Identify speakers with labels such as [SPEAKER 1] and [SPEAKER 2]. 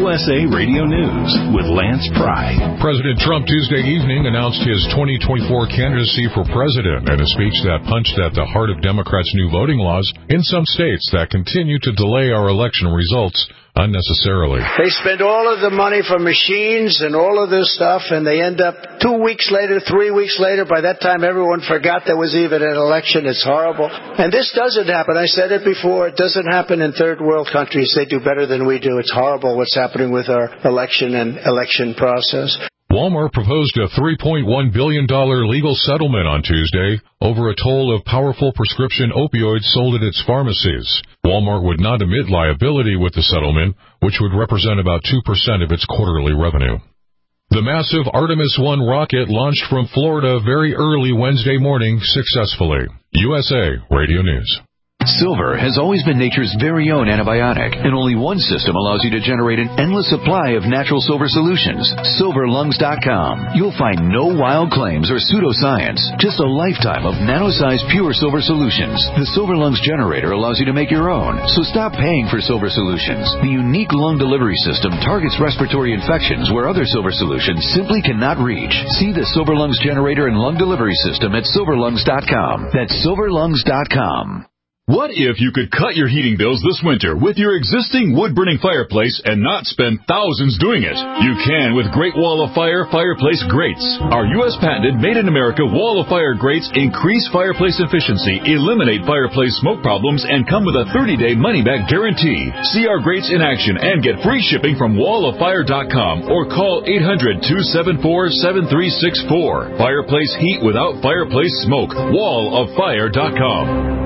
[SPEAKER 1] USA Radio News with Lance Pry.
[SPEAKER 2] President Trump Tuesday evening announced his 2024 candidacy for president in a speech that punched at the heart of Democrats' new voting laws in some states that continue to delay our election results unnecessarily.
[SPEAKER 3] They spend all of the money for machines and all of this stuff, and they end up 2 weeks later, 3 weeks later. By that time, everyone forgot there was even an election. It's horrible. And this doesn't happen. I said it before. It doesn't happen in third world countries. They do better than we do. It's horrible what's happening with our election and election process.
[SPEAKER 2] Walmart proposed a $3.1 billion legal settlement on Tuesday over a toll of powerful prescription opioids sold at its pharmacies. Walmart would not admit liability with the settlement, which would represent about 2% of its quarterly revenue. The massive Artemis 1 rocket launched from Florida very early Wednesday morning successfully. USA Radio News.
[SPEAKER 4] Silver has always been nature's very own antibiotic, and only one system allows you to generate an endless supply of natural silver solutions. SilverLungs.com. You'll find no wild claims or pseudoscience, just a lifetime of nano-sized pure silver solutions. The Silver Lungs generator allows you to make your own, so stop paying for silver solutions. The unique lung delivery system targets respiratory infections where other silver solutions simply cannot reach. See the Silver Lungs generator and lung delivery system at SilverLungs.com. That's SilverLungs.com.
[SPEAKER 5] What if you could cut your heating bills this winter with your existing wood-burning fireplace and not spend thousands doing it? You can with Great Wall of Fire fireplace grates. Our U.S. patented made-in-America Wall of Fire grates increase fireplace efficiency, eliminate fireplace smoke problems, and come with a 30-day money-back guarantee. See our grates in action and get free shipping from walloffire.com or call 800-274-7364. Fireplace heat without fireplace smoke. walloffire.com.